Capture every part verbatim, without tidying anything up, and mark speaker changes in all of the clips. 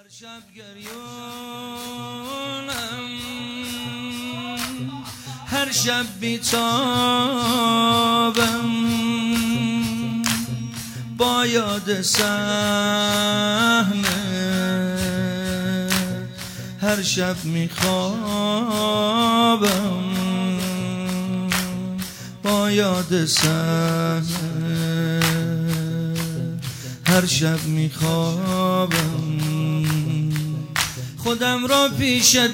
Speaker 1: شب گریونم، هر شب بیتابم، با یاد صحنه هر شب میخوابم، با یاد صحنه هر شب میخوابم. خودم را پیشت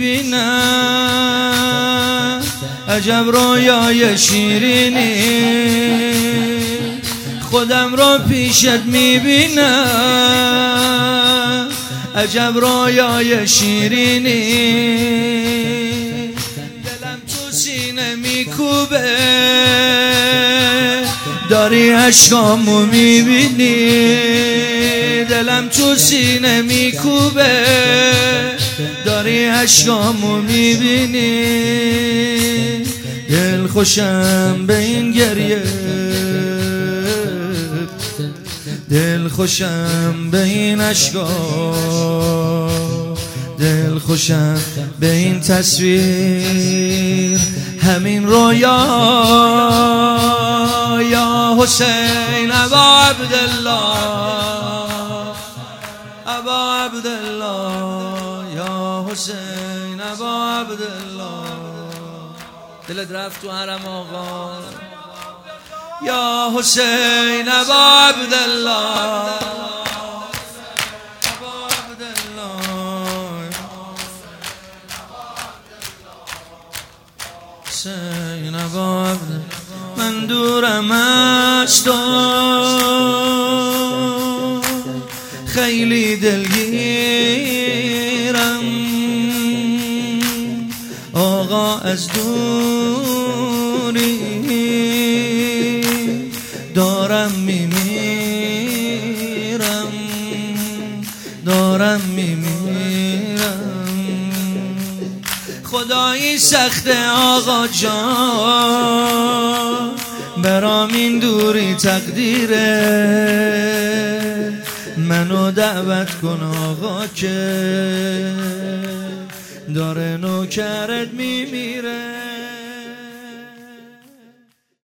Speaker 1: میبینم، عجب رویای شیرینی. خودم را پیشت میبینم، عجب رویای شیرینی. دلم تو سینه میکوبه، داری عشقامو میبینی. دلم تو سینه میکوبه، داری عشقامو میبینی. دل خوشم به این گریه، دل خوشم به این عشقا، دل خوشم به این تصویر، همین رویا. یا حسین ابا عبدالله، ابا عبدالله، یا حسین ابا عبدالله. دلت رفت تو حرم آقا، یا حسین ابا عبدالله، ابا عبدالله، حسین ابا عبدالله. من دورم از تو، خیلی دلگیرم آقا، از دوری دارم میمیرم، دارم میمیرم. خدایی سخته آقا جان، برام این دوری تقدیره. منو دعوت کن آقا که داره نوکرت میمیره.